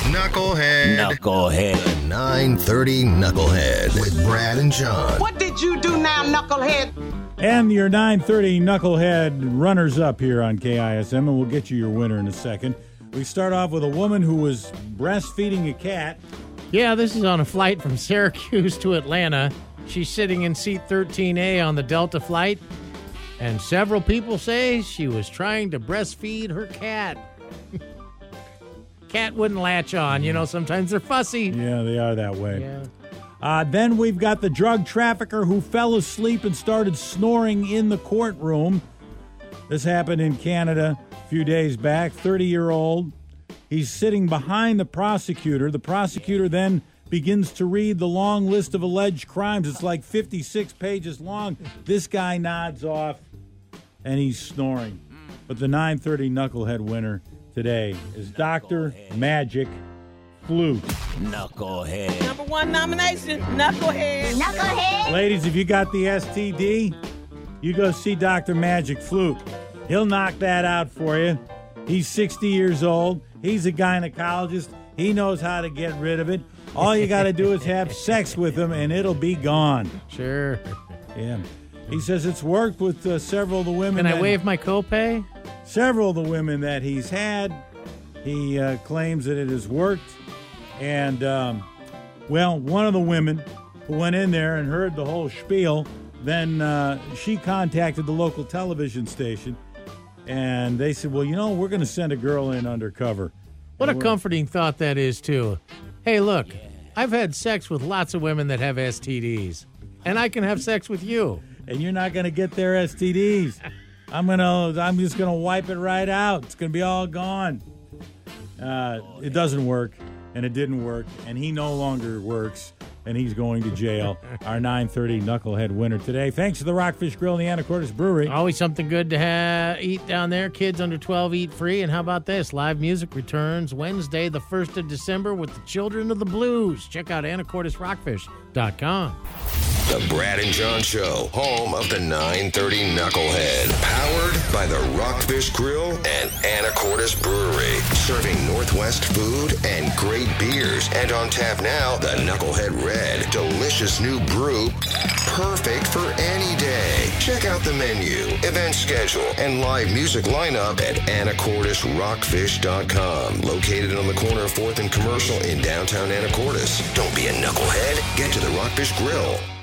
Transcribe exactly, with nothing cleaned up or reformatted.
Knucklehead. Knucklehead. The nine thirty Knucklehead with Brad and John. What did you do now, Knucklehead? And your nine thirty Knucklehead runners-up here on K I S M, and we'll get you your winner in a second. We start off with a woman who was breastfeeding a cat. Yeah, this is on a flight from Syracuse to Atlanta. She's sitting in seat thirteen A on the Delta flight, and several people say she was trying to breastfeed her cat. Cat wouldn't latch on. You know, sometimes they're fussy. Yeah, they are that way. Yeah. Uh, then we've got the drug trafficker who fell asleep and started snoring in the courtroom. This happened in Canada a few days back. thirty-year-old. He's sitting behind the prosecutor. The prosecutor then begins to read the long list of alleged crimes. It's like fifty-six pages long. This guy nods off, and he's snoring. But the nine thirty Knucklehead winner today is Doctor Magic Flute. Knucklehead. Number one nomination, Knucklehead. Knucklehead. Ladies, if you got the S T D, you go see Doctor Magic Flute. He'll knock that out for you. He's sixty years old. He's a gynecologist. He knows how to get rid of it. All you got to do is have sex with him, and it'll be gone. Sure. Yeah. He says it's worked with uh, several of the women. Can I that, waive my copay? Several of the women that he's had. He uh, claims that it has worked. And, um, well, one of the women who went in there and heard the whole spiel, then uh, she contacted the local television station. And they said, well, you know, we're going to send a girl in undercover. What a And we're- comforting thought that is, too. Hey, look, I've had sex with lots of women that have S T Ds, and I can have sex with you. And you're not going to get their S T Ds. I'm going to, I'm just going to wipe it right out. It's going to be all gone. Uh, it doesn't work, and it didn't work, and he no longer works, and he's going to jail. Our nine thirty Knucklehead winner today. Thanks to the Rockfish Grill and the Anacortes Brewery. Always something good to ha- eat down there. Kids under twelve eat free. And how about this? Live music returns Wednesday, the first of December with the Children of the Blues. Check out anacortes rockfish dot com. The Brad and John Show, home of the nine thirty Knucklehead. Powered by the Rockfish Grill and Anacortes Brewery. Serving Northwest food and great beers. And on tap now, the Knucklehead Red. Delicious new brew. Perfect for any day. Check out the menu, event schedule, and live music lineup at anacortes rockfish dot com. Located on the corner of fourth and Commercial in downtown Anacortes. Don't be a knucklehead. Get to the Rockfish Grill.